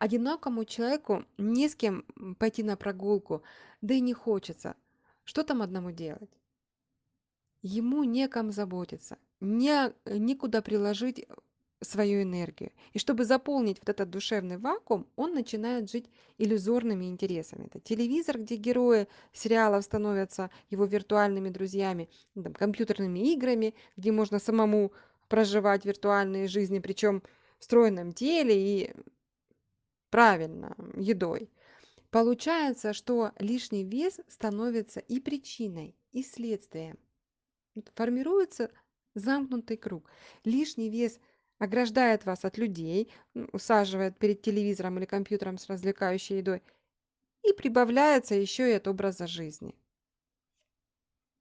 Одинокому человеку не с кем пойти на прогулку, да и не хочется. Что там одному делать? Ему неком заботиться, некуда приложить свою энергию. И чтобы заполнить вот этот душевный вакуум, он начинает жить иллюзорными интересами. Это телевизор, где герои сериалов становятся его виртуальными друзьями, ну, там, компьютерными играми, где можно самому проживать виртуальные жизни, причем в стройном теле и правильно, едой. Получается, что лишний вес становится и причиной, и следствием. Вот формируется замкнутый круг. Лишний вес ограждает вас от людей, усаживает перед телевизором или компьютером с развлекающей едой, и прибавляется еще и от образа жизни.